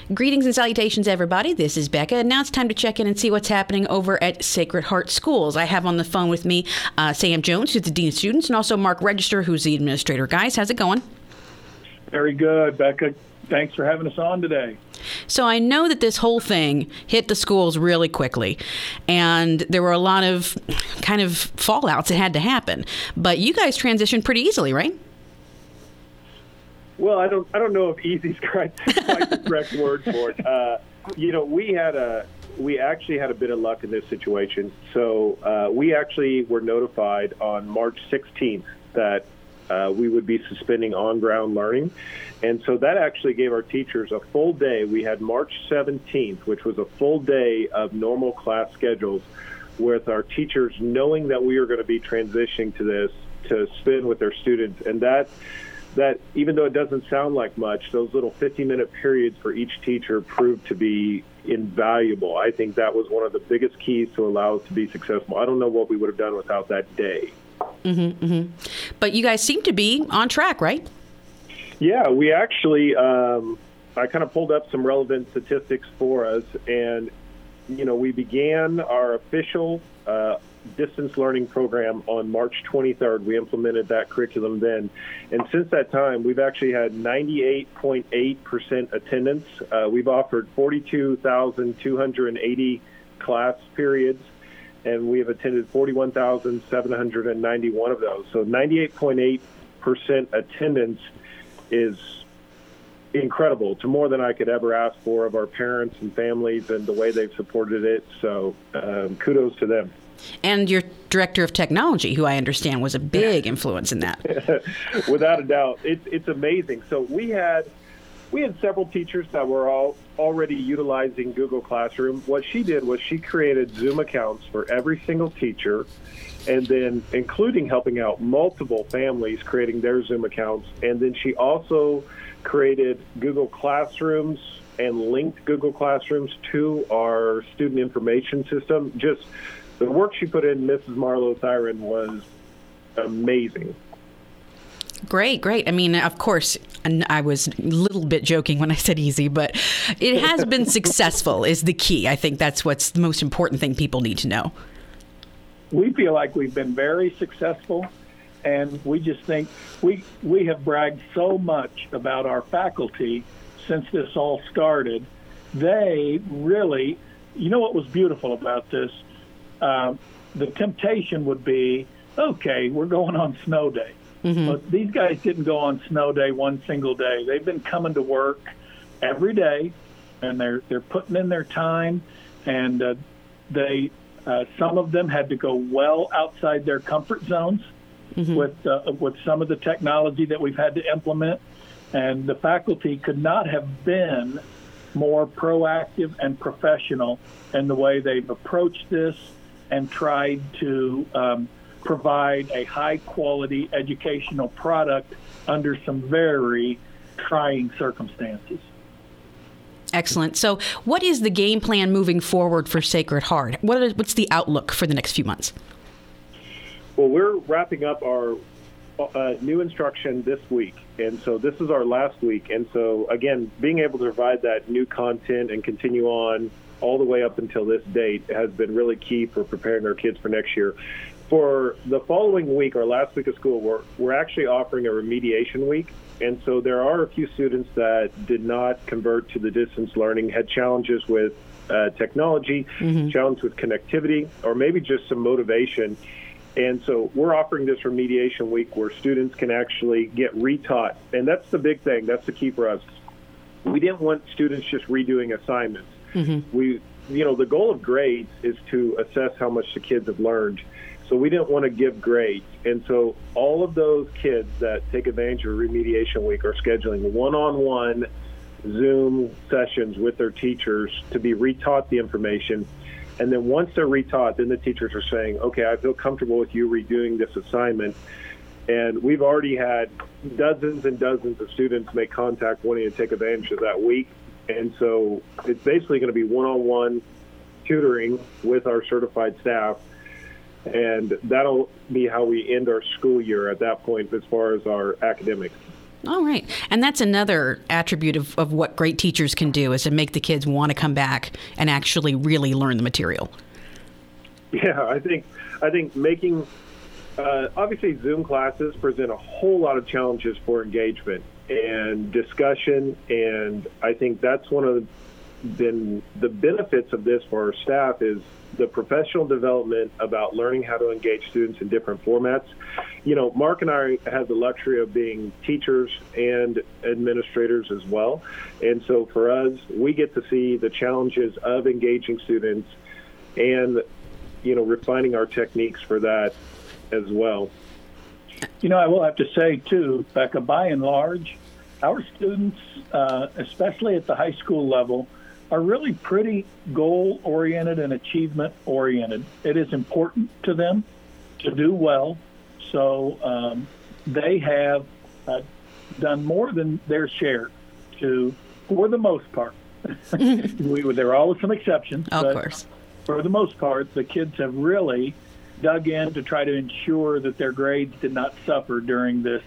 Greetings and salutations, everybody. This is Becca, and now it's time to check in and see what's happening over at Sacred Heart Schools. I have on the phone with me Sam Jones, who's the Dean of Students, and also Mark Register, who's the Administrator. Guys, how's it going? Very good, Becca. Thanks for having us on today. So I know that this whole thing hit the schools really quickly, and there were a lot of kind of fallouts that had to happen. But you guys transitioned pretty easily, right? Well, I don't know if easy is quite the correct word for it. We actually had a bit of luck in this situation. So we actually were notified on March 16th that we would be suspending on-ground learning. And so that actually gave our teachers a full day. We had March 17th, which was a full day of normal class schedules with our teachers knowing that we were going to be transitioning to this to spend with their students. And that even though it doesn't sound like much, those little 50-minute periods for each teacher proved to be invaluable. I think that was one of the biggest keys to allow us to be successful. I don't know what we would have done without that day. Mm-hmm, mm-hmm. But you guys seem to be on track, right? Yeah, we actually, I kind of pulled up some relevant statistics for us, and, we began our official distance learning program on March 23rd. We implemented that curriculum then. And since that time, we've actually had 98.8% attendance. We've offered 42,280 class periods, and we have attended 41,791 of those. So 98.8% attendance is incredible. It's more than I could ever ask for of our parents and families and the way they've supported it. So kudos to them. And your director of technology, who I understand was a big influence in that. Without a doubt. It's amazing. So we had several teachers that were already utilizing Google Classroom. What she did was she created Zoom accounts for every single teacher, and then including helping out multiple families creating their Zoom accounts. And then she also created Google Classrooms and linked Google Classrooms to our student information system. Just the work she put in, Mrs. Marlowe Thyron, was amazing. Great. I mean, of course, I was a little bit joking when I said easy, but it has been successful is the key. I think that's what's the most important thing people need to know. We feel like we've been very successful, and we just think we have bragged so much about our faculty since this all started. They really, what was beautiful about this? The temptation would be, okay, we're going on snow day. Mm-hmm. But these guys didn't go on snow day one single day. They've been coming to work every day, and they're putting in their time, and some of them had to go well outside their comfort zones mm-hmm. with some of the technology that we've had to implement, and the faculty could not have been more proactive and professional in the way they've approached this and tried to provide a high-quality educational product under some very trying circumstances. Excellent. So what is the game plan moving forward for Sacred Heart? What's the outlook for the next few months? Well, we're wrapping up our new instruction this week, and so this is our last week. And so, again, being able to provide that new content and continue on all the way up until this date has been really key for preparing our kids for next year. For the following week, our last week of school, we're actually offering a remediation week. And so there are a few students that did not convert to the distance learning, had challenges with technology, mm-hmm. challenges with connectivity, or maybe just some motivation. And so we're offering this remediation week where students can actually get retaught. And that's the big thing. That's the key for us. We didn't want students just redoing assignments. Mm-hmm. The goal of grades is to assess how much the kids have learned. So we didn't want to give grades. And so all of those kids that take advantage of remediation week are scheduling one-on-one Zoom sessions with their teachers to be retaught the information. And then once they're retaught, then the teachers are saying, okay, I feel comfortable with you redoing this assignment. And we've already had dozens and dozens of students make contact wanting to take advantage of that week. And so it's basically going to be one-on-one tutoring with our certified staff. And that'll be how we end our school year at that point as far as our academics. All right. And that's another attribute of what great teachers can do, is to make the kids want to come back and actually really learn the material. Yeah, I think making obviously Zoom classes present a whole lot of challenges for engagement and discussion, and I think that's one of the benefits of this for our staff is the professional development about learning how to engage students in different formats. You know, Mark and I have the luxury of being teachers and administrators as well. And so for us, we get to see the challenges of engaging students and, you know, refining our techniques for that as well. You know, I will have to say, too, Becca, by and large, our students, especially at the high school level, are really pretty goal-oriented and achievement-oriented. It is important to them to do well, so they have done more than their share to, for the most part. There are always some exceptions, of course. For the most part, the kids have really dug in to try to ensure that their grades did not suffer during this,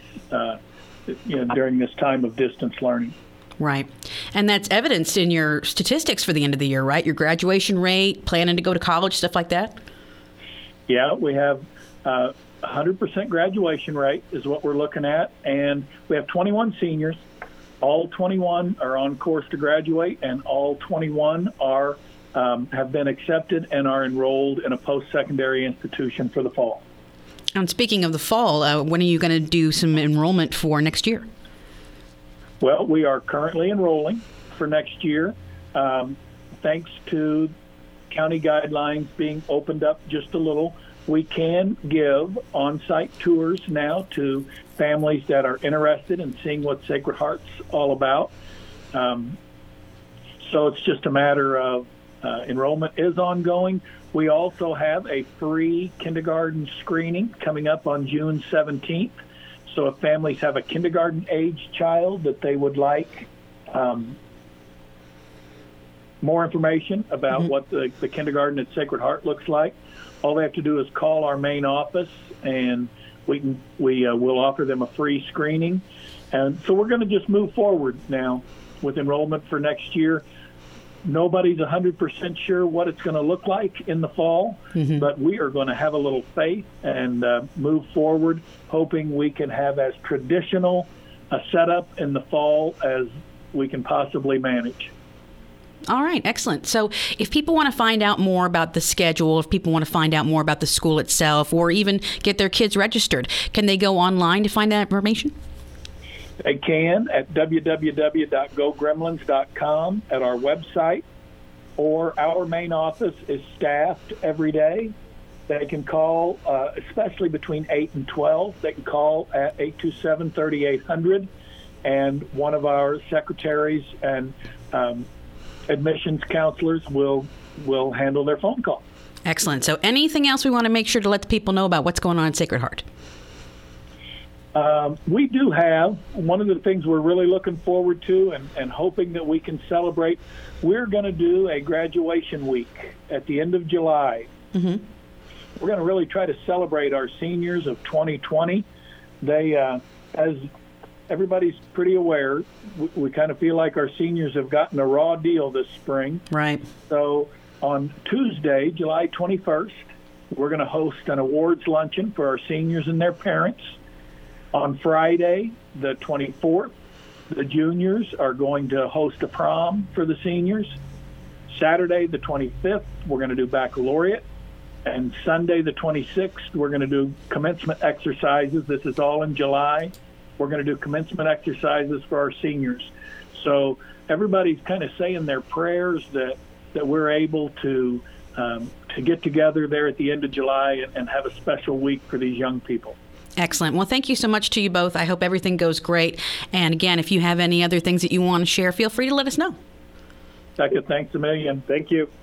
during this time of distance learning. Right. And that's evidenced in your statistics for the end of the year, right? Your graduation rate, planning to go to college, stuff like that? Yeah, we have 100% graduation rate is what we're looking at. And we have 21 seniors. All 21 are on course to graduate, and all 21 are have been accepted and are enrolled in a post-secondary institution for the fall. And speaking of the fall, when are you going to do some enrollment for next year? Well, we are currently enrolling for next year. Thanks to county guidelines being opened up just a little, we can give on-site tours now to families that are interested in seeing what Sacred Heart's all about. So it's just a matter of enrollment is ongoing. We also have a free kindergarten screening coming up on June 17th. So if families have a kindergarten-age child that they would like more information about what the kindergarten at Sacred Heart looks like, all they have to do is call our main office, and we'll offer them a free screening. And so we're going to just move forward now with enrollment for next year. Nobody's 100% sure what it's going to look like in the fall, but we are going to have a little faith and move forward, hoping we can have as traditional a setup in the fall as we can possibly manage. All right, excellent. So if people want to find out more about the schedule, if people want to find out more about the school itself, or even get their kids registered, can they go online to find that information? They can at www.gogremlins.com at our website, or our main office is staffed every day. They can call, especially between 8 and 12, they can call at 827-3800, and one of our secretaries and admissions counselors will handle their phone call. Excellent. So anything else we want to make sure to let the people know about what's going on at Sacred Heart? We do have one of the things we're really looking forward to and hoping that we can celebrate. We're going to do a graduation week at the end of July. We're going to really try to celebrate our seniors of 2020. They, as everybody's pretty aware, we kind of feel like our seniors have gotten a raw deal this spring. Right. So on Tuesday, July 21st, we're going to host an awards luncheon for our seniors and their parents. On Friday, the 24th, the juniors are going to host a prom for the seniors. Saturday, the 25th, we're going to do baccalaureate. And Sunday, the 26th, we're going to do commencement exercises. This is all in July. We're going to do commencement exercises for our seniors. So everybody's kind of saying their prayers that we're able to get together there at the end of July and have a special week for these young people. Excellent. Well, thank you so much to you both. I hope everything goes great. And again, if you have any other things that you want to share, feel free to let us know. Becca, thanks a million. Thank you.